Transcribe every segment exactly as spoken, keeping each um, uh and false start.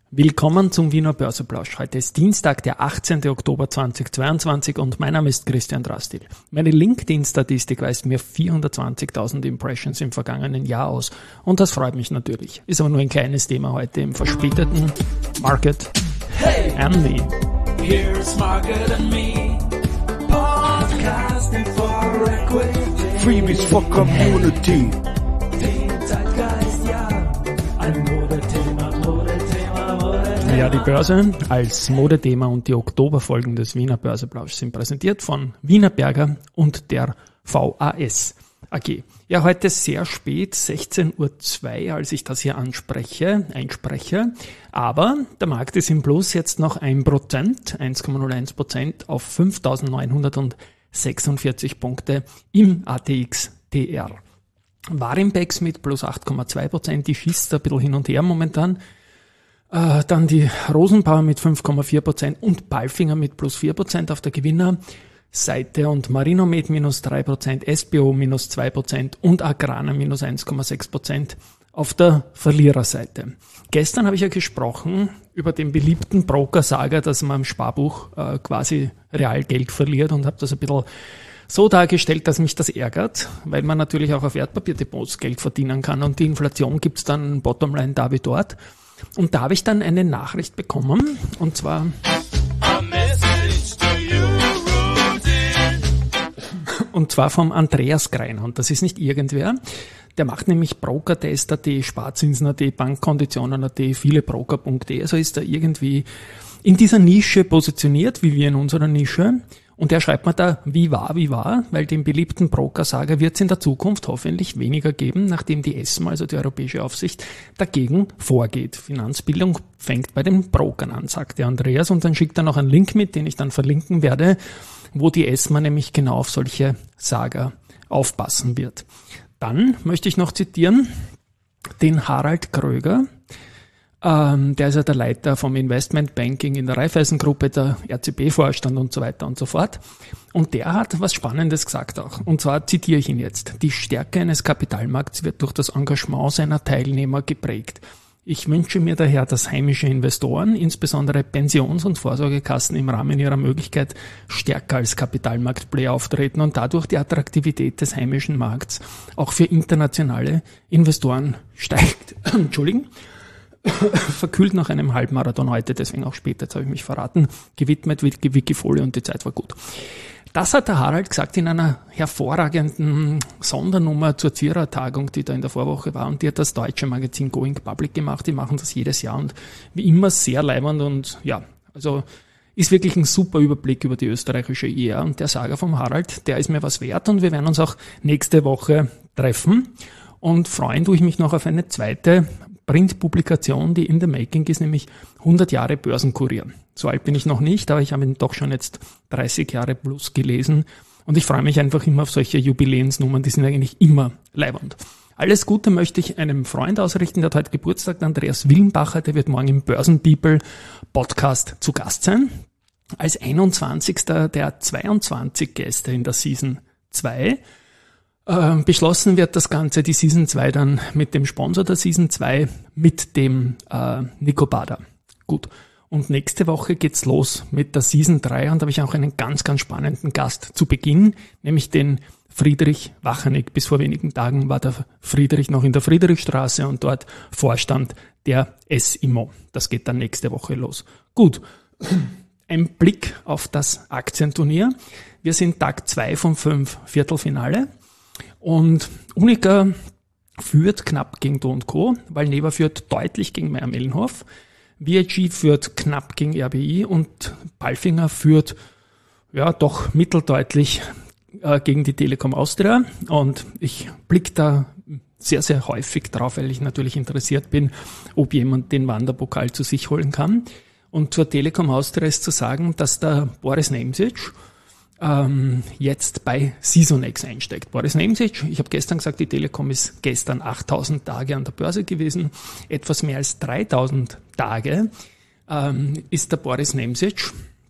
Willkommen zum Wiener Börseplausch. Heute ist Dienstag, der achtzehnten Oktober zweitausendzweiundzwanzig und mein Name ist Christian Drastil. Meine LinkedIn-Statistik weist mir vierhundertzwanzigtausend Impressions im vergangenen Jahr aus und das freut mich natürlich. Ist aber nur ein kleines Thema heute im verspäteten Market Hey, and Me. here's Market and Me, podcasting for equity. Freebies for Community. Den Zeitgeist, ja, ein Modethema, Modethema, Modethema. Ja, die Börse als Modethema und die Oktoberfolgen des Wiener Börseplausch sind präsentiert von Wiener Berger und der V A S A G. Ja, heute sehr spät, sechzehn Uhr zwei, als ich das hier anspreche, einspreche. Aber der Markt ist im Plus jetzt noch ein Prozent, eins Komma null eins Prozent auf fünftausendneunhundertsechsundvierzig Punkte im A T X T R. Warimpex mit plus acht Komma zwei Prozent, die schießt ein bisschen hin und her momentan. Äh, dann die Rosenbauer mit fünf Komma vier Prozent und Palfinger mit plus vier Prozent auf der Gewinnerseite und Marinomed minus drei Prozent, S B O minus zwei Prozent und Agrana minus eins Komma sechs Prozent auf der Verliererseite. Gestern habe ich ja gesprochen über den beliebten Broker-Saga, dass man im Sparbuch äh, quasi real Geld verliert und habe das ein bisschen so dargestellt, dass mich das ärgert, weil man natürlich auch auf Wertpapierdepots Geld verdienen kann und die Inflation gibt's dann bottomline da wie dort. Und da habe ich dann eine Nachricht bekommen und zwar A message to you, Rudy. und zwar vom Andreas Greiner und das ist nicht irgendwer. Der macht nämlich Brokertest Punkt at, Sparzinsen Punkt at, Bankkonditionen Punkt at, viele Broker Punkt at, also ist er irgendwie in dieser Nische positioniert, wie wir in unserer Nische. Und er schreibt mir da, wie war, wie war, weil den beliebten Broker-Saga wird es in der Zukunft hoffentlich weniger geben, nachdem die ESMA, also die Europäische Aufsicht, dagegen vorgeht. Finanzbildung fängt bei den Brokern an, sagt der Andreas. Und dann schickt er noch einen Link mit, den ich dann verlinken werde, wo die ESMA nämlich genau auf solche Saga aufpassen wird. Dann möchte ich noch zitieren den Harald Kröger. Ähm, der ist ja der Leiter vom Investmentbanking in der Raiffeisen-Gruppe, der R C B-Vorstand und so weiter und so fort. Und der hat was Spannendes gesagt auch. Und zwar zitiere ich ihn jetzt. Die Stärke eines Kapitalmarkts wird durch das Engagement seiner Teilnehmer geprägt. Ich wünsche mir daher, dass heimische Investoren, insbesondere Pensions- und Vorsorgekassen im Rahmen ihrer Möglichkeit stärker als Kapitalmarktplayer auftreten und dadurch die Attraktivität des heimischen Markts auch für internationale Investoren steigt. Entschuldigen. Verkühlt nach einem Halbmarathon heute, deswegen auch später, jetzt habe ich mich verraten, gewidmet mit Wikifolie und die Zeit war gut. Das hat der Harald gesagt in einer hervorragenden Sondernummer zur Zierer-Tagung, die da in der Vorwoche war, und die hat das deutsche Magazin Going Public gemacht. Die machen das jedes Jahr und wie immer sehr leibend und ja, also ist wirklich ein super Überblick über die österreichische I R und der Saga vom Harald, der ist mir was wert und wir werden uns auch nächste Woche treffen und freuen tue ich mich noch auf eine zweite Printpublikation, die in the making ist, nämlich hundert Jahre Börsenkurier. So alt bin ich noch nicht, aber ich habe ihn doch schon jetzt dreißig Jahre plus gelesen und ich freue mich einfach immer auf solche Jubiläensnummern, die sind eigentlich immer leibernd. Alles Gute möchte ich einem Freund ausrichten, der hat heute Geburtstag, der Andreas Willenbacher, der wird morgen im Börsenpeople Podcast zu Gast sein. Als einundzwanzigster der zweiundzwanzig Gäste in der Season zwei. Äh, beschlossen wird das Ganze, die Season zwei dann mit dem Sponsor der Season zwei, mit dem äh, Nico Bader. Gut. Und nächste Woche geht's los mit der Season drei und da habe ich auch einen ganz, ganz spannenden Gast zu Beginn, nämlich den Friedrich Wachenig. Bis vor wenigen Tagen war der Friedrich noch in der Friedrichstraße und dort Vorstand der S I M O. Das geht dann nächste Woche los. Gut. Ein Blick auf das Aktienturnier. Wir sind Tag zwei von fünf Viertelfinale. Und Unica führt knapp gegen Do und Co., Valneva führt deutlich gegen Mayr-Melnhof, V I G führt knapp gegen R B I und Palfinger führt ja doch mitteldeutlich äh, gegen die Telekom Austria. Und ich blicke da sehr, sehr häufig drauf, weil ich natürlich interessiert bin, ob jemand den Wanderpokal zu sich holen kann. Und zur Telekom Austria ist zu sagen, dass der Boris Nemzic ähm, jetzt bei Seasonex einsteigt. Boris Nemzic, ich habe gestern gesagt, die Telekom ist gestern achttausend Tage an der Börse gewesen, etwas mehr als dreitausend Tage ähm, ist der Boris Nemzic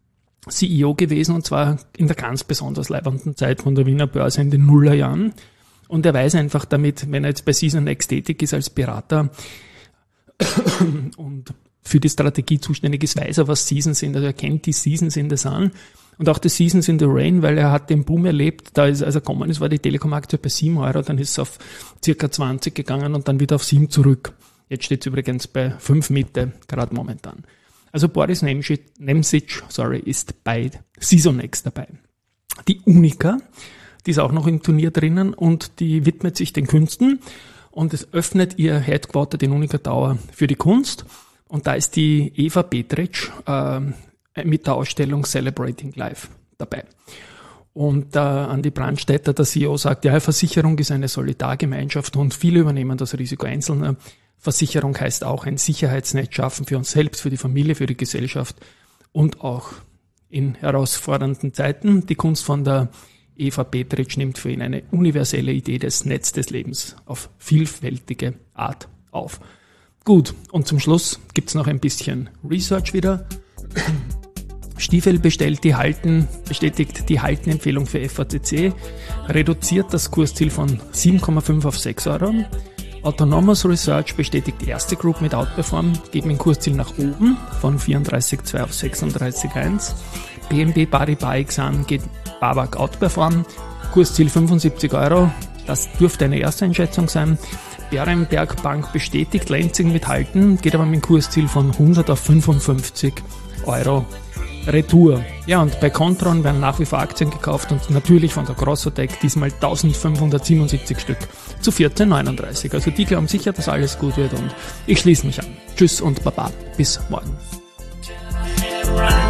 C E O gewesen und zwar in der ganz besonders leibenden Zeit von der Wiener Börse in den Nullerjahren. Und er weiß einfach damit, wenn er jetzt bei Seasonex tätig ist als Berater und für die Strategie zuständig ist, weiß er, was Seasons sind, also er kennt die Seasons in the Sun und auch die Seasons in the Rain, weil er hat den Boom erlebt, da ist, als er gekommen ist, war die Telekom-Aktie bei sieben Euro, dann ist es auf circa zwanzig gegangen und dann wieder auf sieben zurück. Jetzt steht es übrigens bei fünf Mitte, gerade momentan. Also Boris Nemzic, sorry, ist bei Seasonex dabei. Die Unica, die ist auch noch im Turnier drinnen und die widmet sich den Künsten und es öffnet ihr Headquarter, den Unica Tower, für die Kunst. Und da ist die Eva Petric äh, mit der Ausstellung Celebrating Life dabei. Und äh, Andi Brandstätter, der C E O, sagt, ja, Versicherung ist eine Solidargemeinschaft und viele übernehmen das Risiko Einzelner. Versicherung heißt auch ein Sicherheitsnetz schaffen für uns selbst, für die Familie, für die Gesellschaft und auch in herausfordernden Zeiten. Die Kunst von der Eva Petric nimmt für ihn eine universelle Idee des Netz des Lebens auf vielfältige Art auf. Gut, und zum Schluss gibt's noch ein bisschen Research wieder. Stiefel bestellt die Halten, bestätigt die Haltenempfehlung für F A C C, reduziert das Kursziel von sieben Komma fünf auf sechs Euro. Autonomous Research bestätigt die erste Group mit Outperform, geben ein Kursziel nach oben von vierunddreißig Komma zwei auf sechsunddreißig Komma eins. B N P Paribas Exane geht BAWAG Outperform, Kursziel fünfundsiebzig Euro, das dürfte eine erste Einschätzung sein. Berenberg Bank bestätigt Lenzing mit Halten, geht aber mit dem Kursziel von hundert auf fünfundfünfzig Euro Retour. Ja, und bei Kontron werden nach wie vor Aktien gekauft und natürlich von der Grossotec diesmal eintausendfünfhundertsiebenundsiebzig Stück zu vierzehn Komma neununddreißig. Also die glauben sicher, dass alles gut wird und ich schließe mich an. Tschüss und Baba, bis morgen.